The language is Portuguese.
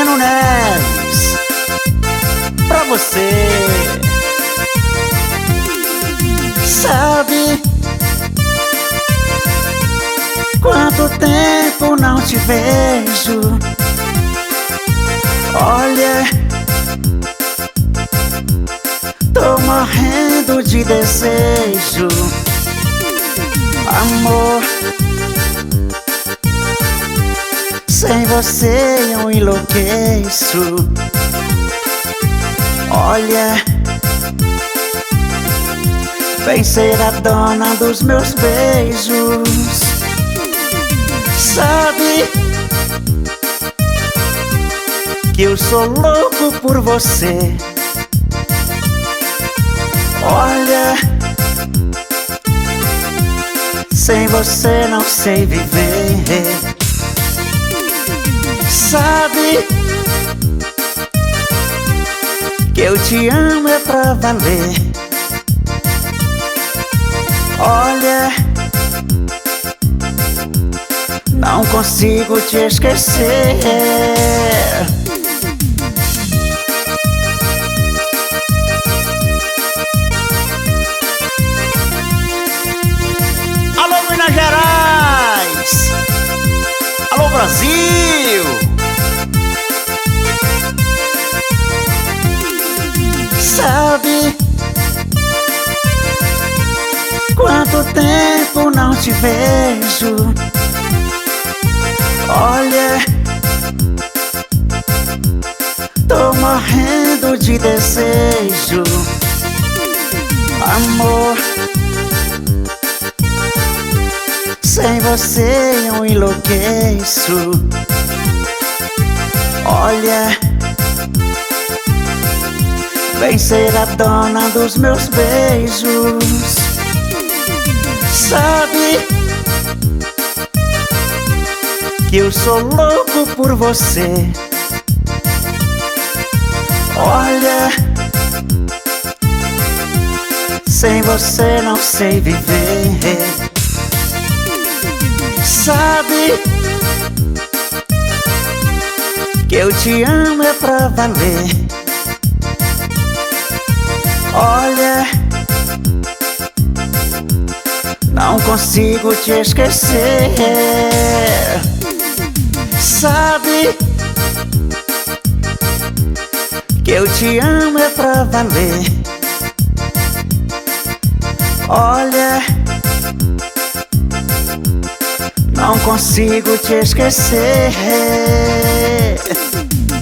Luciano Neves, pra você. Sabe quanto tempo não te vejo? Olha, tô morrendo de desejo, amor. Sem você eu enlouqueço. Olha, vem ser a dona dos meus beijos. Sabe que eu sou louco por você. Olha, sem você não sei viver. Sabe que eu te amo é pra valer. Olha, não consigo te esquecer. Alô, Minas Gerais! Alô, Brasil! Sabe quanto tempo não te vejo? Olha, tô morrendo de desejo, amor. Sem você eu enlouqueço. Olha, vem ser a dona dos meus beijos. Sabe que eu sou louco por você. Olha, sem você não sei viver. Sabe que eu te amo é pra valer. Olha, não consigo te esquecer. Sabe que eu te amo é pra valer. Olha, não consigo te esquecer.